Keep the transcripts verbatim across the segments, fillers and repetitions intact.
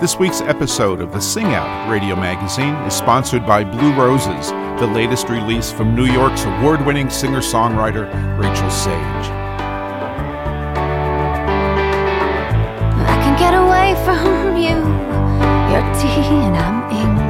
This week's episode of the Sing Out Radio Magazine is sponsored by Blue Roses, the latest release from New York's award-winning singer-songwriter Rachel Sage. I can get away from you, you're tea and I'm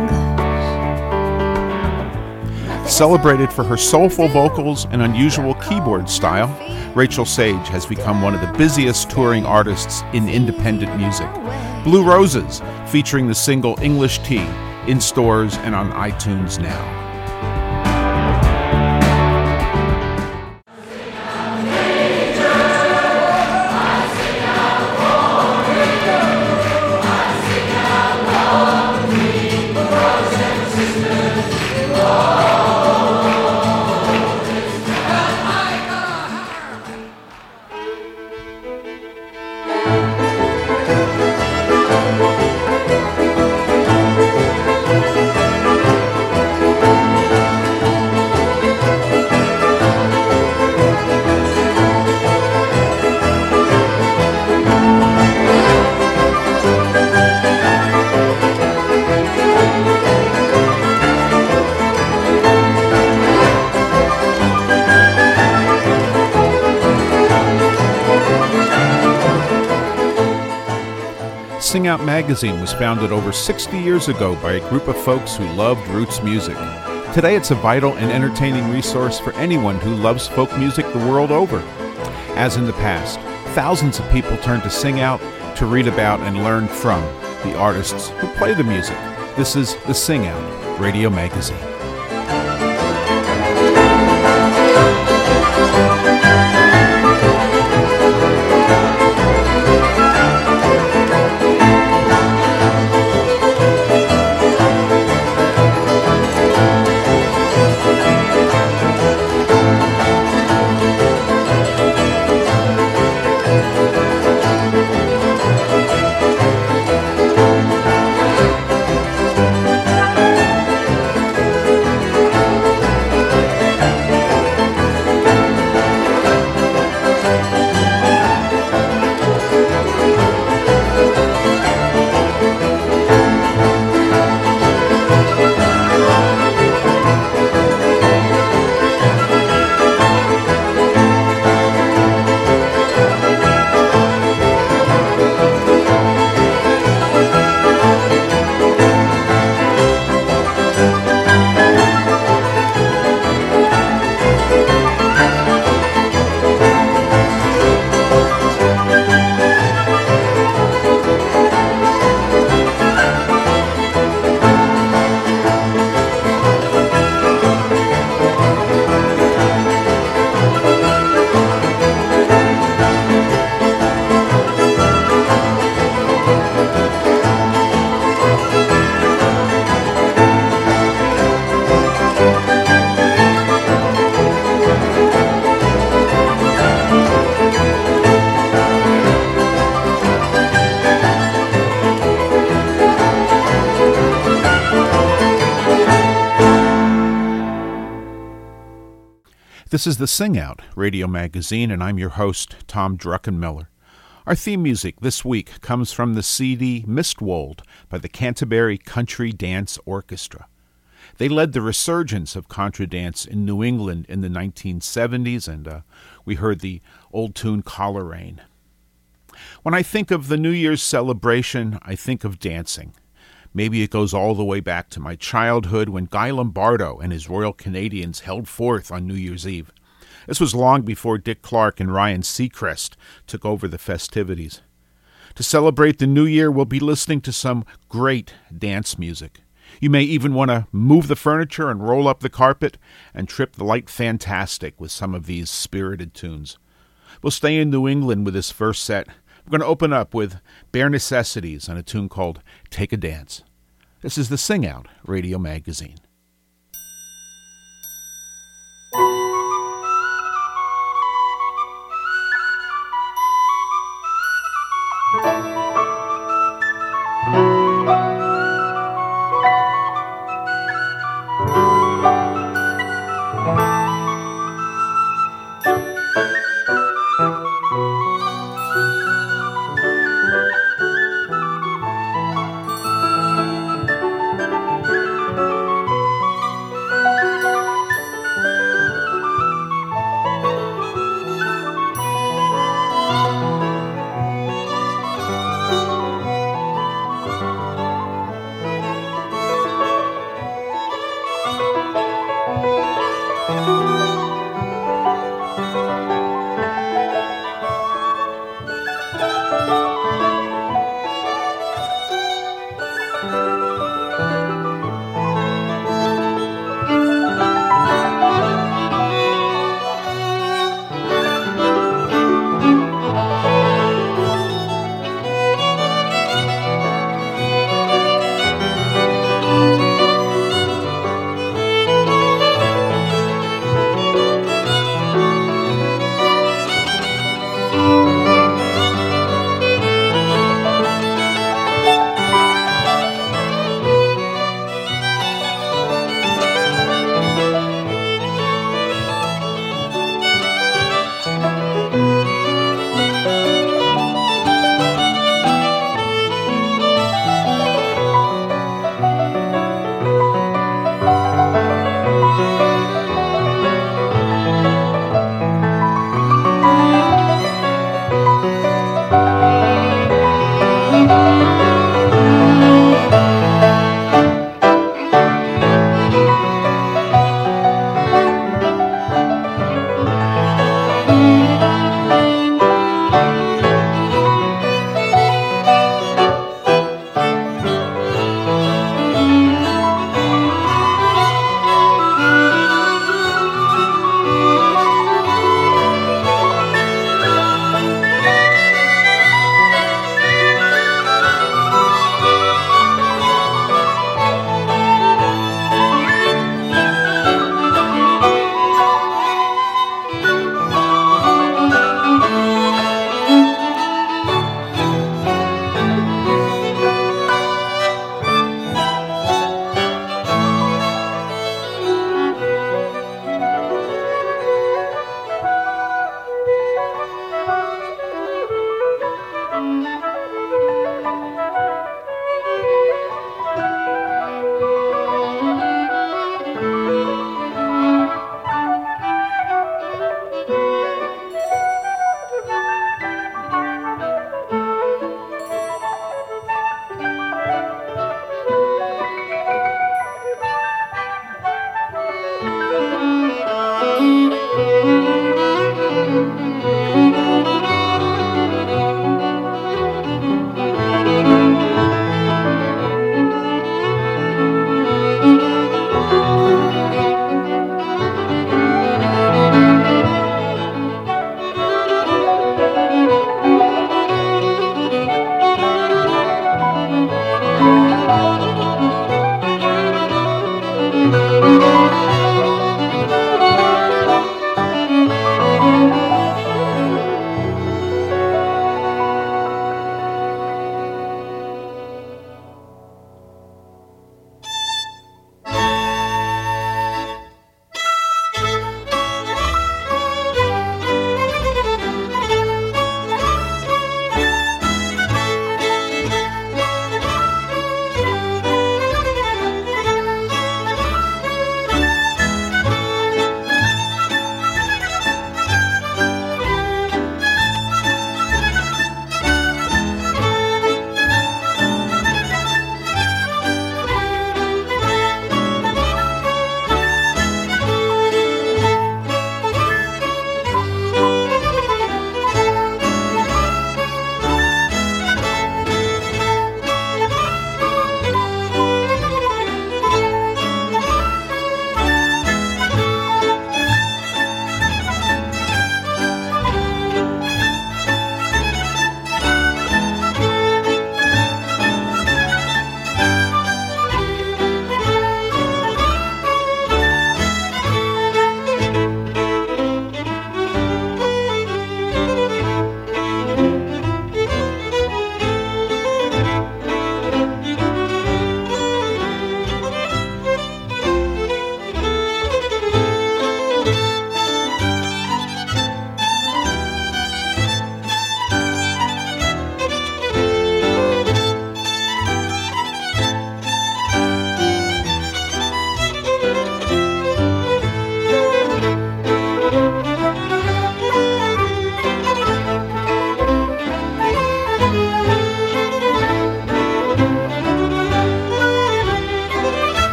English. Celebrated for her soulful vocals and unusual keyboard style, Rachel Sage has become one of the busiest touring artists in independent music. Blue Roses, featuring the single English Tea, in stores and on iTunes now. Sing Out Magazine was founded over sixty years ago by a group of folks who loved roots music. Today it's a vital and entertaining resource for anyone who loves folk music the world over. As in the past, thousands of people turn to Sing Out to read about and learn from the artists who play the music. This is the Sing Out Radio Magazine. This is the Sing Out Radio Magazine, and I'm your host, Tom Druckenmiller. Our theme music this week comes from the C D Mistwold by the Canterbury Country Dance Orchestra. They led the resurgence of contra dance in New England in the nineteen seventies, and uh, we heard the old tune Coleraine. When I think of the New Year's celebration, I think of dancing. Maybe it goes all the way back to my childhood when Guy Lombardo and his Royal Canadians held forth on New Year's Eve. This was long before Dick Clark and Ryan Seacrest took over the festivities. To celebrate the new year, we'll be listening to some great dance music. You may even want to move the furniture and roll up the carpet and trip the light fantastic with some of these spirited tunes. We'll stay in New England with this first set. We're going to open up with Bare Necessities and a tune called Take a Dance. This is the Sing Out Radio Magazine.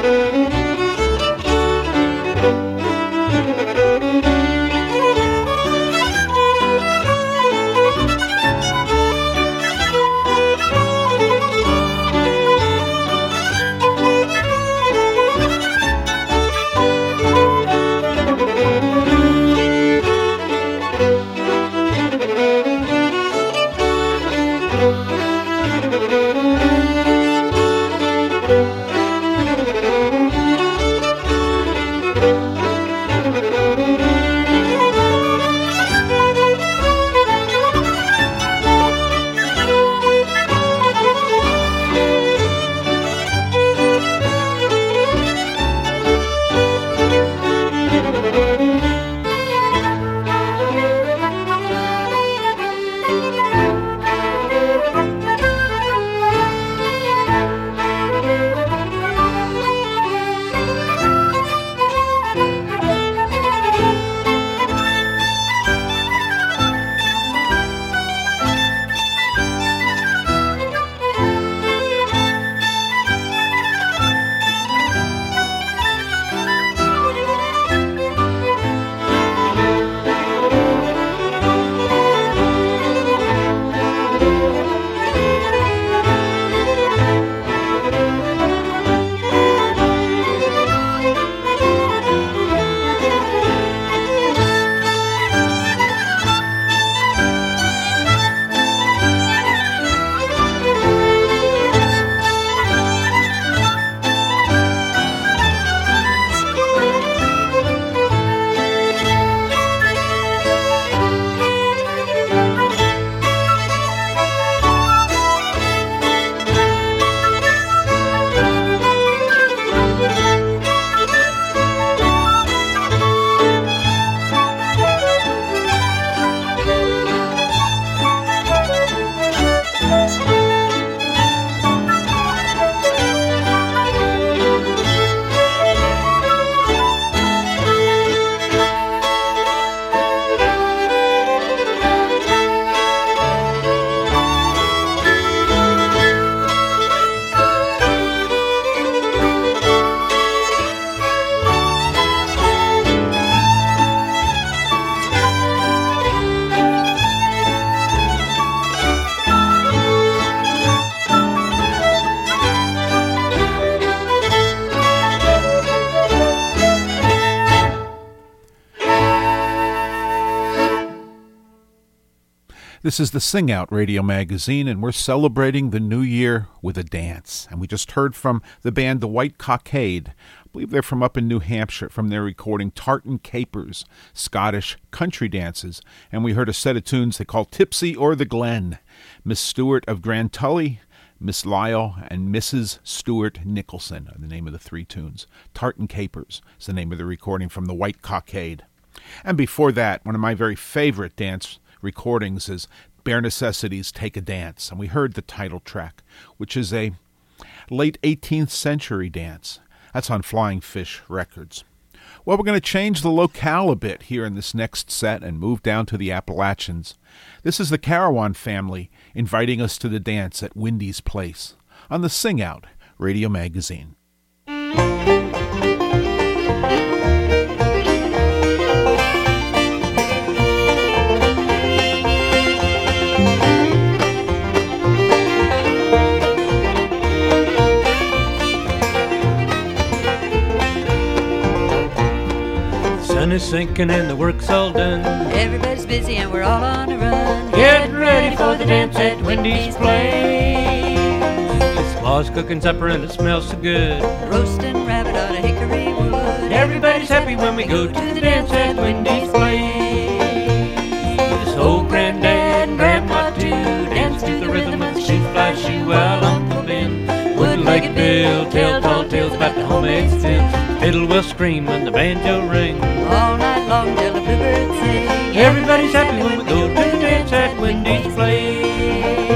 This is the Sing Out Radio Magazine, and we're celebrating the new year with a dance. And we just heard from the band The White Cockade. I believe they're from up in New Hampshire, from their recording Tartan Capers, Scottish country dances. And we heard a set of tunes they call Tipsy or the Glen. Miss Stewart of Grand Tully, Miss Lyle, and Missus Stewart Nicholson are the name of the three tunes. Tartan Capers is the name of the recording from The White Cockade. And before that, one of my very favorite dance recordings is Bare Necessities Take a Dance, and we heard the title track, which is a late eighteenth century dance. That's on Flying Fish Records. Well, we're going to change the locale a bit here in this next set and move down to the Appalachians. This is the Carawan family inviting us to the dance at Windy's Place on the Sing Out Radio Magazine. Sun is sinking and the work's all done. Everybody's busy and we're all on a run. Getting ready for the dance at Windy's Place. Pa's cooking supper and it smells so good. Roasting rabbit on a hickory wood. Everybody's happy when we go to the dance at Windy's Place. This old granddad and grandma too dance to the rhythm of the shoe fly shoe while Uncle Ben, wooden-legged Bill, tell tall tales about the homemade steel. Fiddle will scream and the banjo ring all night long till the bluebirds sing. Everybody's happy when we go to the dance at Windy's Place.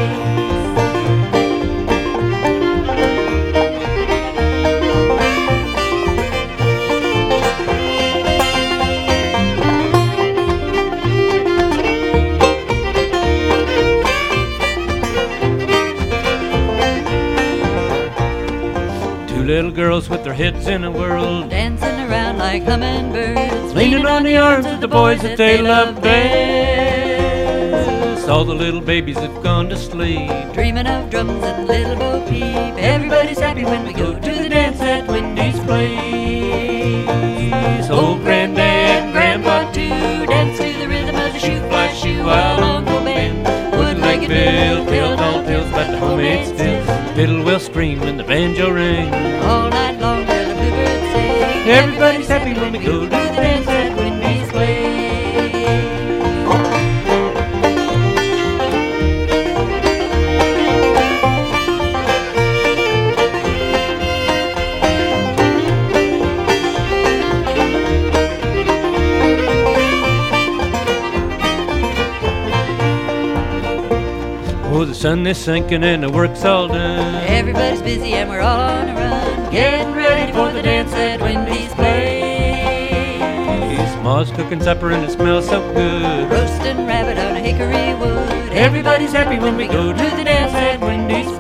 little girls with their heads in a whirl, dancing around like hummingbirds, leaning on the arms of the boys that they love best. All the little babies have gone to sleep, dreaming of drums and Little Bo Peep. Everybody's happy when we go to the dance at Wendy's place. Old Granddad and Grandpa too dance to the rhythm of the shoe fly shoe, while Uncle Ben, wooden-legged Bill, tell tall tales about the homemade steel. Fiddle will scream and the banjo ring, all night long till the bluebirds sing. Everybody's happy when we go to the dance at Wendy's place. Oh, the sun is sinking and the work's all done. Everybody's busy and we're all on a run, getting ready for the dance at Wendy's place. Ma's cooking supper and it smells so good, roasting rabbit on a hickory wood. Everybody's happy when we go to the dance at Wendy's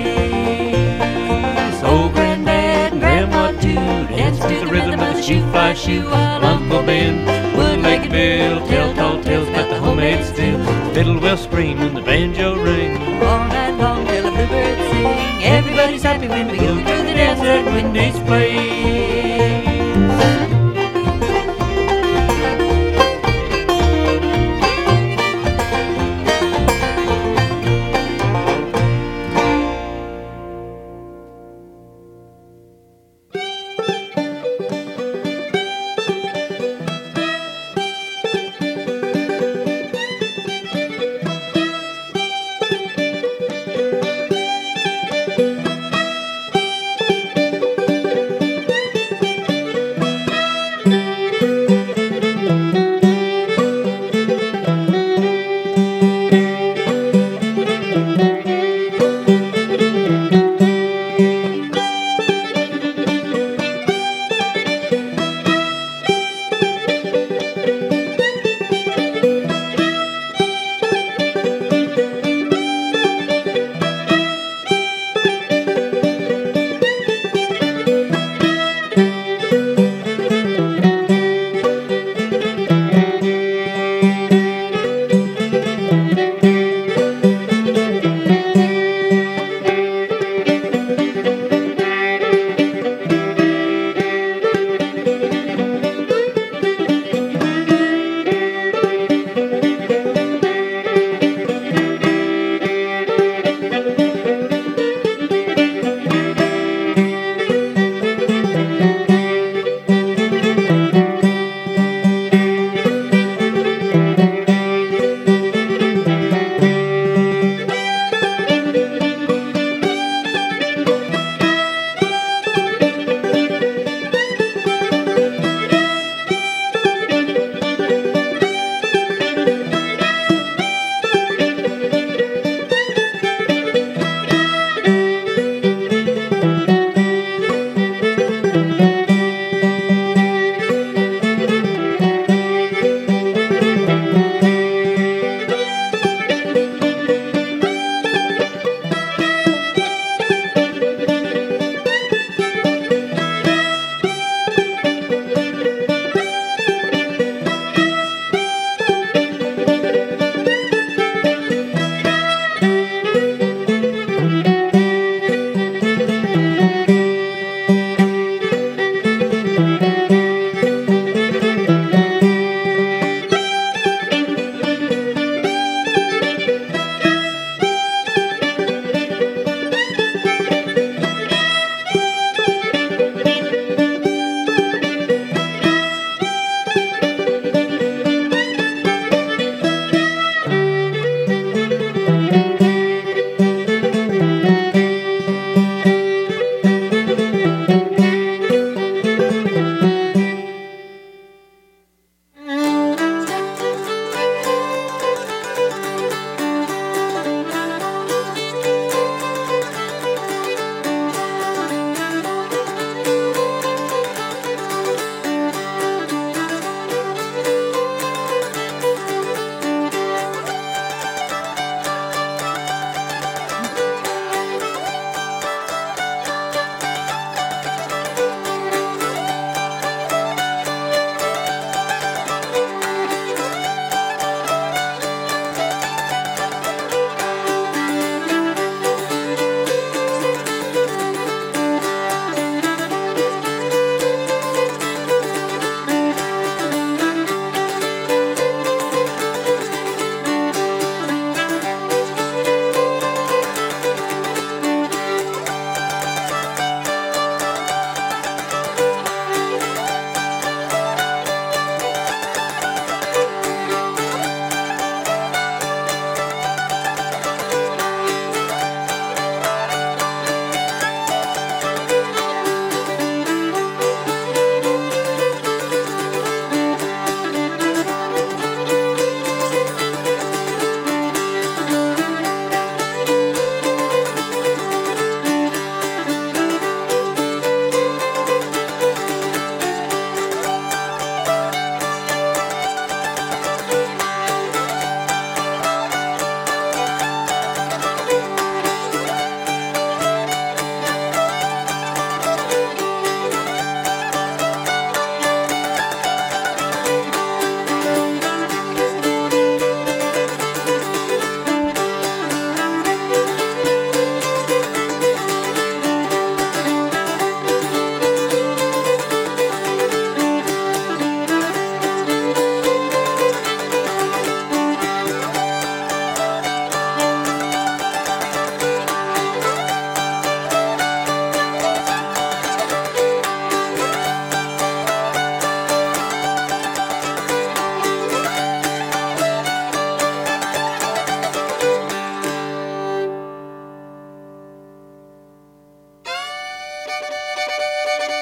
place. Old Granddad and Grandma too dance to the rhythm of the shoe fly shoe, while Uncle Ben, wooden-legged Bill, tell tall tales about the homemade steel. Fiddle will scream and the banjo ring, all night long till the bluebirds sing. Everybody's happy when we go to the dance at Wendy's place.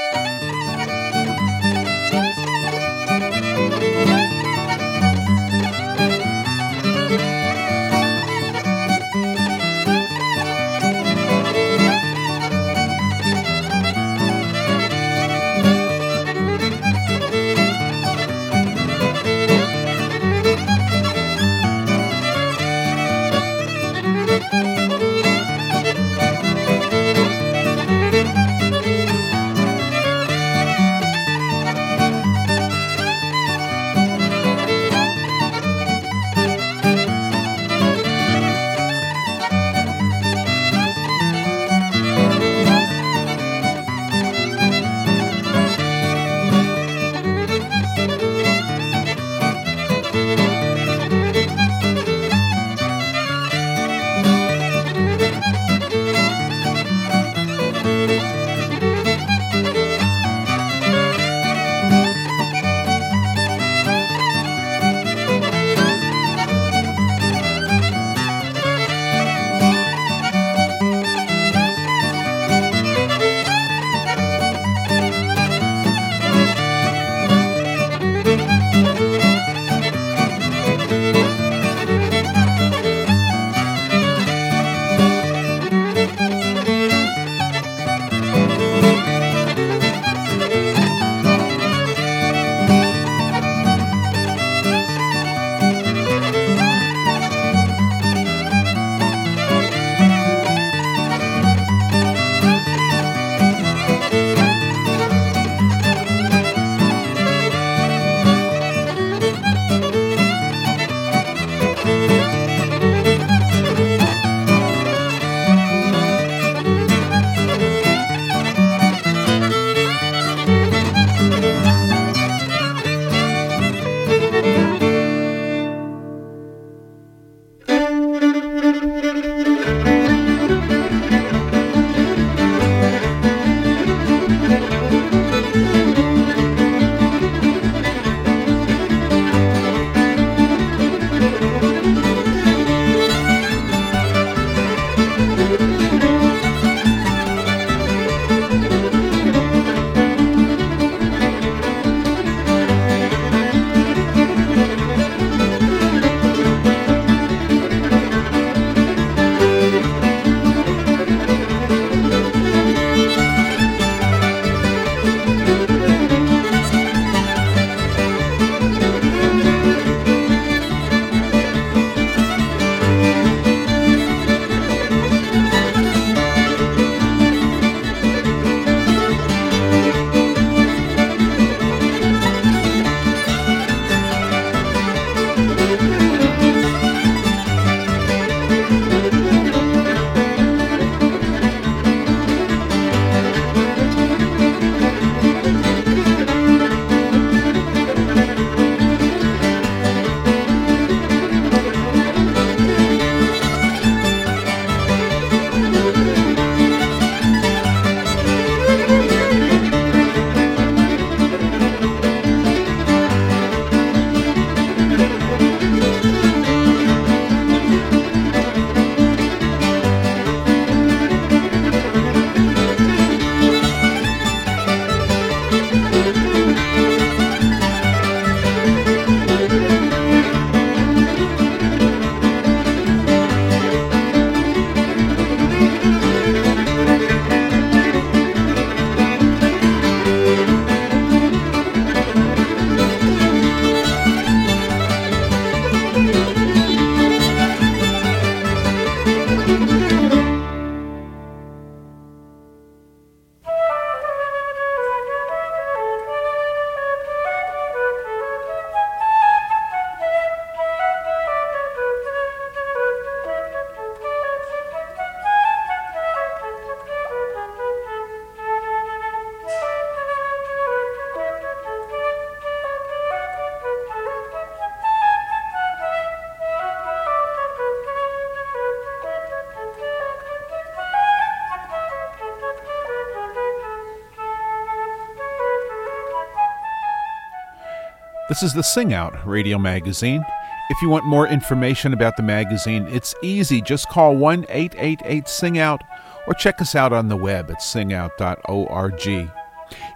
This is the Sing Out radio magazine. If you want more information about the magazine, it's easy. Just call one eight eight eight sing out or check us out on the web at sing out dot org.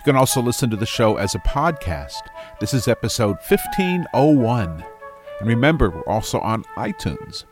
You can also listen to the show as a podcast. This is episode fifteen oh one. And remember, we're also on iTunes.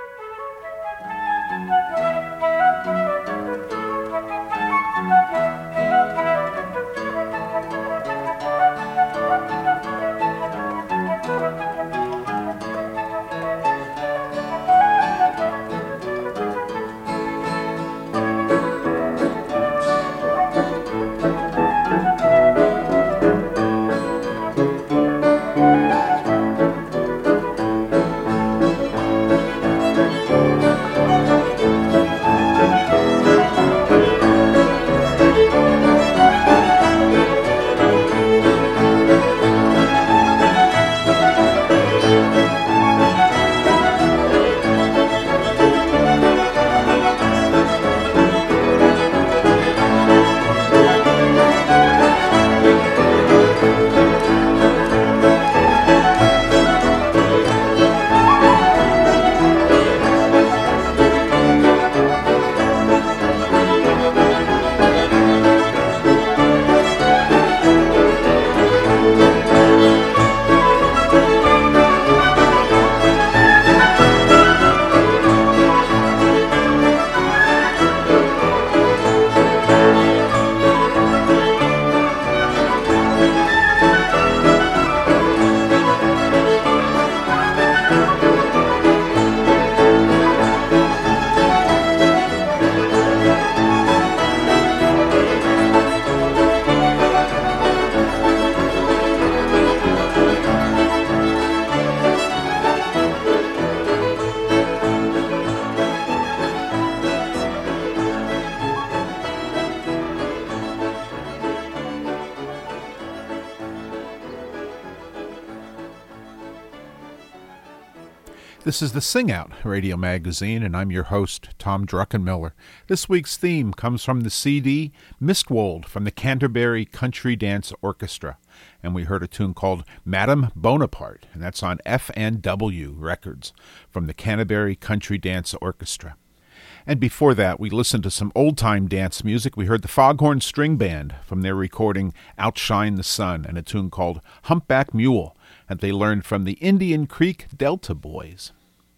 This is the Sing Out Radio Magazine, and I'm your host, Tom Druckenmiller. This week's theme comes from the C D Mistwold from the Canterbury Country Dance Orchestra, and we heard a tune called Madame Bonaparte, and that's on F and W Records from the Canterbury Country Dance Orchestra. And before that, we listened to some old-time dance music. We heard the Foghorn String Band from their recording Outshine the Sun, and a tune called Humpback Mule, that they learned from the Indian Creek Delta Boys.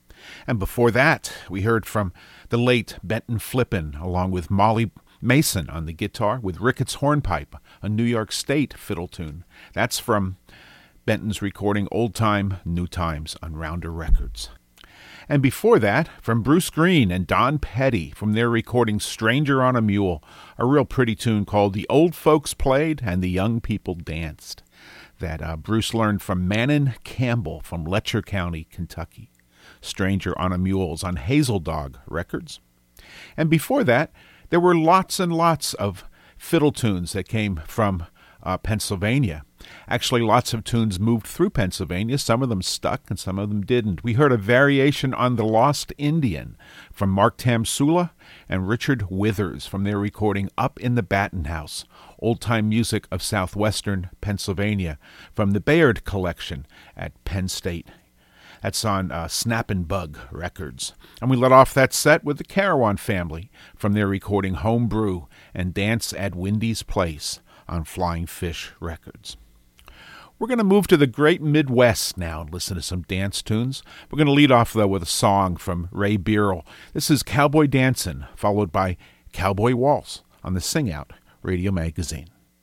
And before that, we heard from the late Benton Flippin, along with Molly Mason on the guitar, with Ricketts Hornpipe, a New York State fiddle tune. That's from Benton's recording Old Time, New Times on Rounder Records. And before that, from Bruce Green and Don Petty from their recording Stranger on a Mule, a real pretty tune called The Old Folks Played and the Young People Danced, that uh, Bruce learned from Manon Campbell from Letcher County, Kentucky. Stranger on a Mule's on Hazel Dog Records. And before that, there were lots and lots of fiddle tunes that came from uh, Pennsylvania. Actually, lots of tunes moved through Pennsylvania. Some of them stuck and some of them didn't. We heard a variation on The Lost Indian from Mark Tamsula and Richard Withers from their recording Up in the Batten House, old-time music of southwestern Pennsylvania from the Bayard Collection at Penn State. That's on uh, Snappin' Bug Records. And we let off that set with the Carawan Family from their recording Homebrew and Dance at Windy's Place on Flying Fish Records. We're going to move to the great Midwest now and listen to some dance tunes. We're going to lead off, though, with a song from Ray Beerle. This is Cowboy Dancin', followed by Cowboy Waltz on the Sing Out Radio Magazine.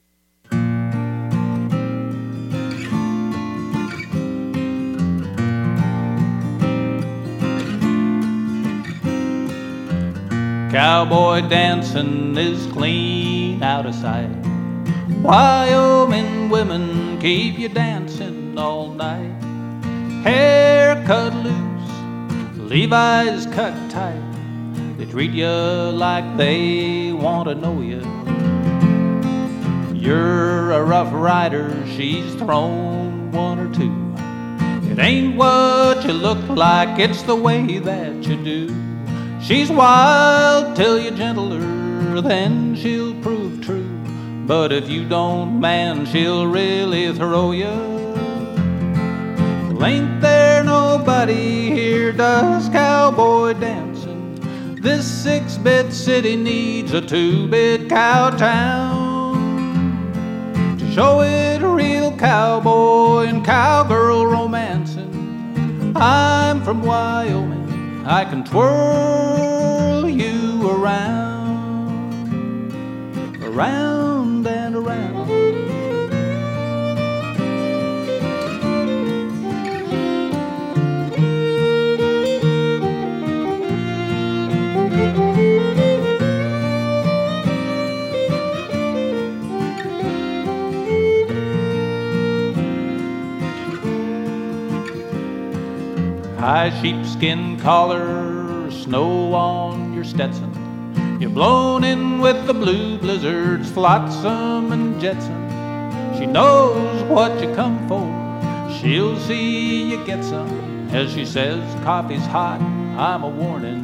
Cowboy dancing is clean out of sight. Wyoming women keep you dancing all night. Hair cut loose, Levi's cut tight. They treat you like they want to know you. You're a rough rider, she's thrown one or two. It ain't what you look like, it's the way that you do. She's wild till you're gentler, then she'll prove true. But if you don't, man, she'll really throw you. Well, ain't there nobody here does cowboy dancing? This six-bit city needs a two-bit cow town. show it a real cowboy and cowgirl romancing. I'm from Wyoming, I can twirl you around, around and around. High sheepskin collar, snow on your Stetson. You're blown in with the blue blizzards, flotsam and jetsam. She knows what you come for, she'll see you get some. As she says, coffee's hot, I'm a warning.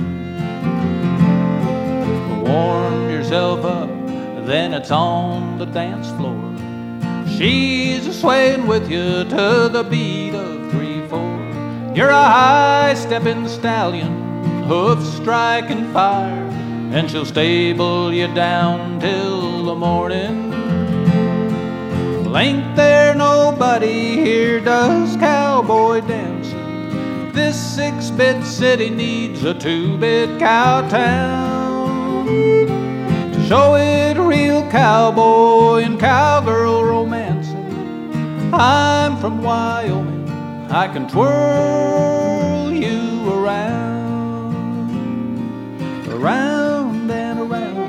Warm yourself up, then it's on the dance floor. She's a swaying with you to the beat of three, four. You're a high-stepping stallion, hoofs striking fire, and she'll stable you down till the morning. Well, ain't there nobody here does cowboy dancing? This six-bit city needs a two-bit cow town to show it a real cowboy and cowgirl romancing. I'm from Wyoming, I can twirl you around, around and around.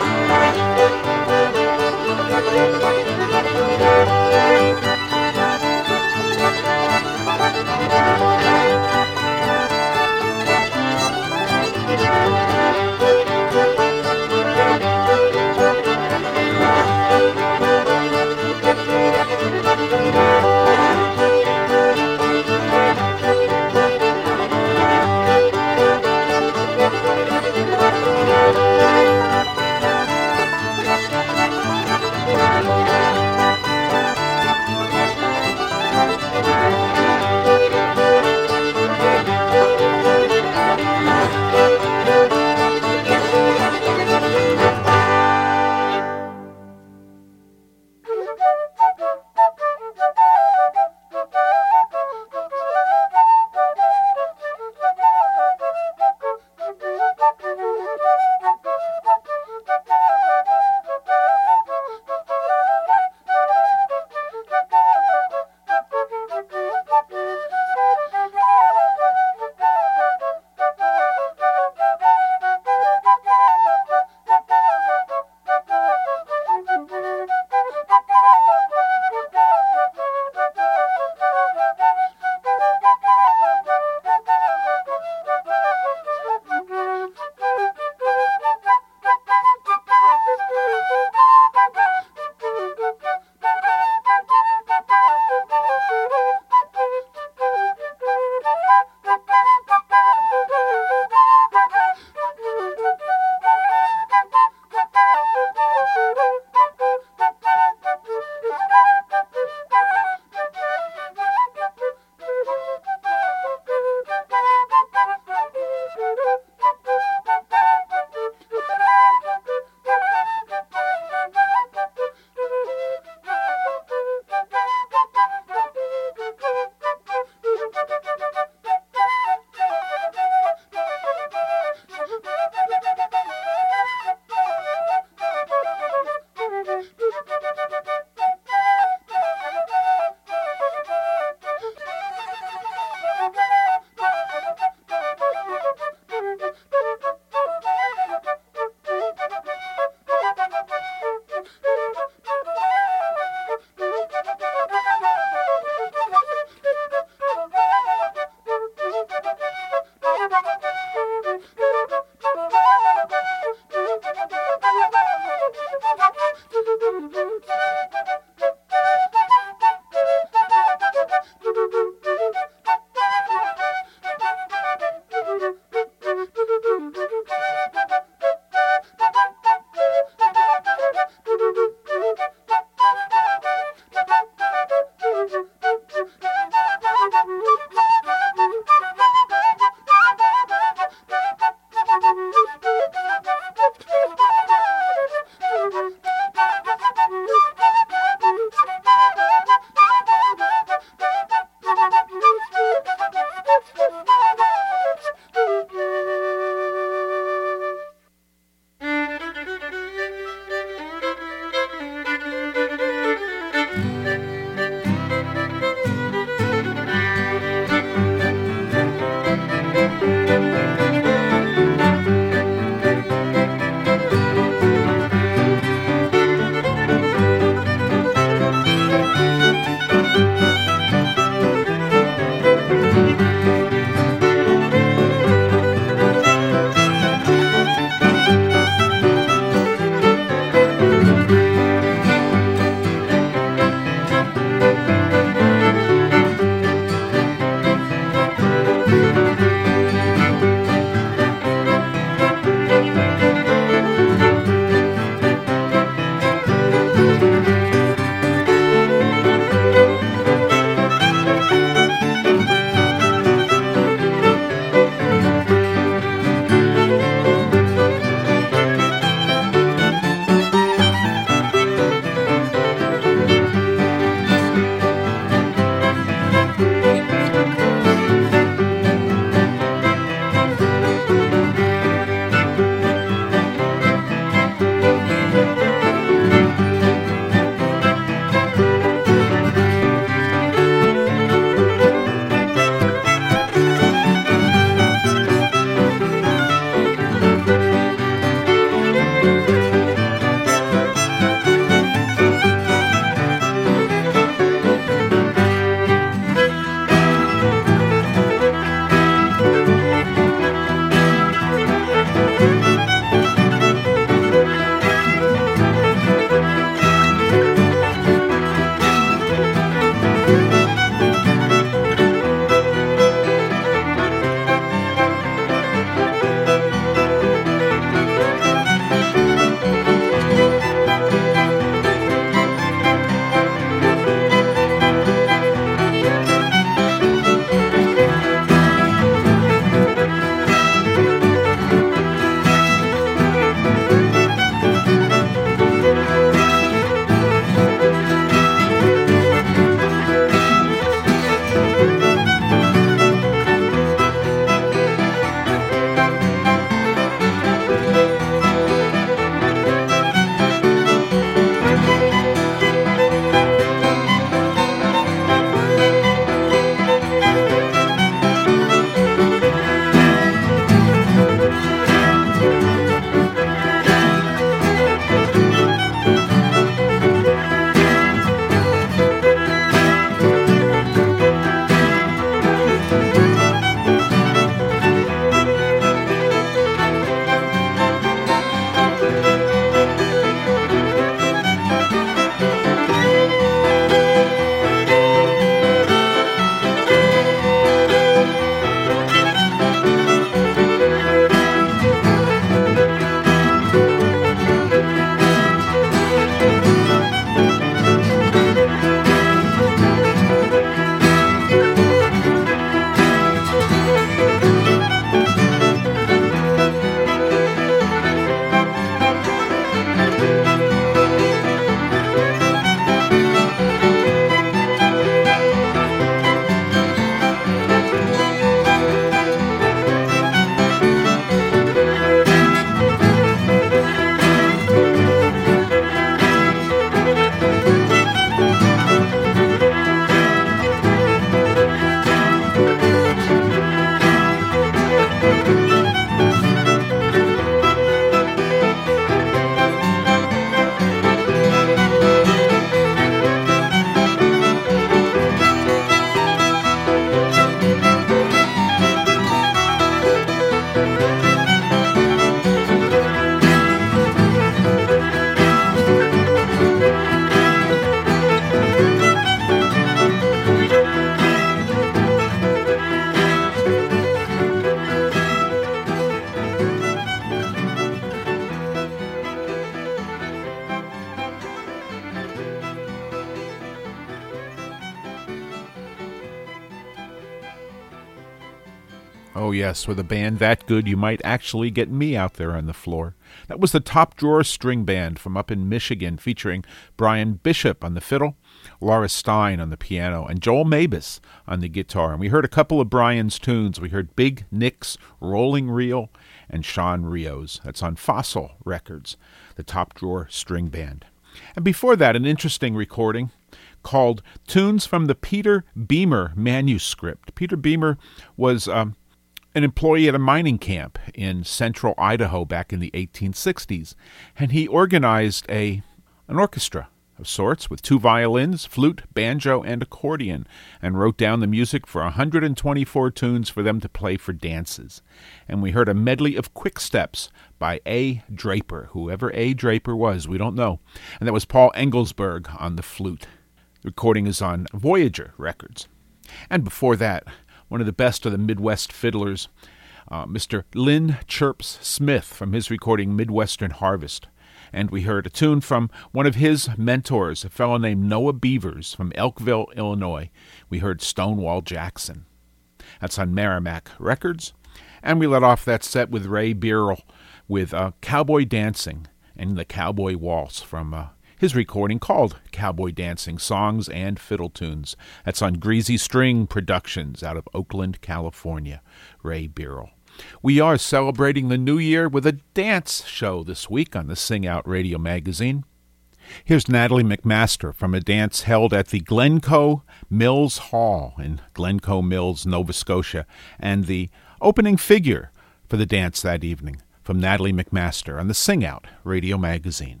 Oh, yes, with a band that good, you might actually get me out there on the floor. That was the Top Drawer String Band from up in Michigan, featuring Brian Bishop on the fiddle, Laura Stein on the piano, and Joel Mabus on the guitar. And we heard a couple of Brian's tunes. We heard Big Nick's Rolling Reel and Sean Rio's. That's on Fossil Records, the Top Drawer String Band. And before that, an interesting recording called Tunes from the Peter Beamer Manuscript. Peter Beamer was um, an employee at a mining camp in central Idaho back in the eighteen sixties, and he organized a an orchestra of sorts with two violins, flute, banjo, and accordion, and wrote down the music for one hundred twenty-four tunes for them to play for dances. And we heard a medley of quick steps by A. Draper, whoever A. Draper was, we don't know. And that was Paul Engelsberg on the flute. The recording is on Voyager Records. And before that, one of the best of the Midwest fiddlers, uh, Mister Lynn Chirps Smith from his recording Midwestern Harvest. And we heard a tune from one of his mentors, a fellow named Noah Beavers from Elkville, Illinois. We heard Stonewall Jackson. That's on Merrimack Records. And we let off that set with Ray Birrell with uh, Cowboy Dancing and the Cowboy Waltz from uh, his recording called Cowboy Dancing, Songs and Fiddle Tunes. That's on Greasy String Productions out of Oakland, California. Ray Birrell. We are celebrating the new year with a dance show this week on the Sing Out Radio magazine. Here's Natalie McMaster from a dance held at the Glencoe Mills Hall in Glencoe Mills, Nova Scotia, and the opening figure for the dance that evening from Natalie McMaster on the Sing Out Radio magazine.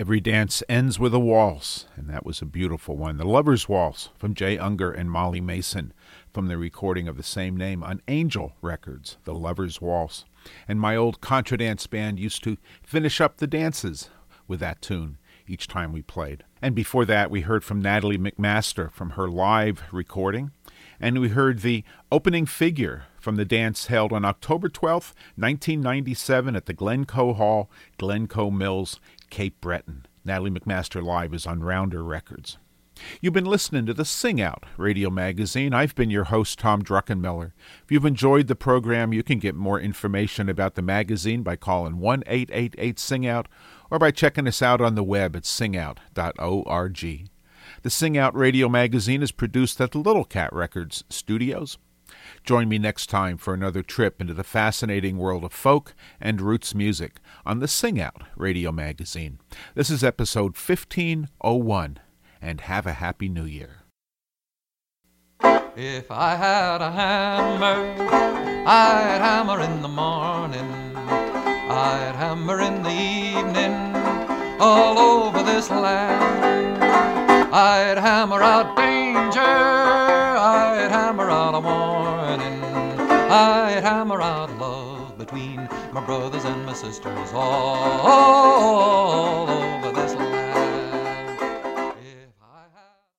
Every dance ends with a waltz, and that was a beautiful one. The Lover's Waltz from Jay Unger and Molly Mason from the recording of the same name on Angel Records, The Lover's Waltz. And my old contra dance band used to finish up the dances with that tune each time we played. And before that, we heard from Natalie McMaster from her live recording, and we heard the opening figure from the dance held on October twelfth, nineteen ninety-seven at the Glencoe Hall, Glencoe Mills, Cape Breton. Natalie McMaster Live is on Rounder Records. You've been listening to the Sing Out Radio Magazine. I've been your host, Tom Druckenmiller. If you've enjoyed the program, you can get more information about the magazine by calling one eight eight eight sing out or by checking us out on the web at sing out dot org. The Sing Out Radio Magazine is produced at the Little Cat Records studios. Join me next time for another trip into the fascinating world of folk and roots music on the Sing Out Radio Magazine. This is episode fifteen oh one, and have a happy new year. If I had a hammer, I'd hammer in the morning, I'd hammer in the evening, all over this land. I'd hammer out danger, I'd hammer out a warning, I'd hammer out love between my brothers and my sisters. Oh,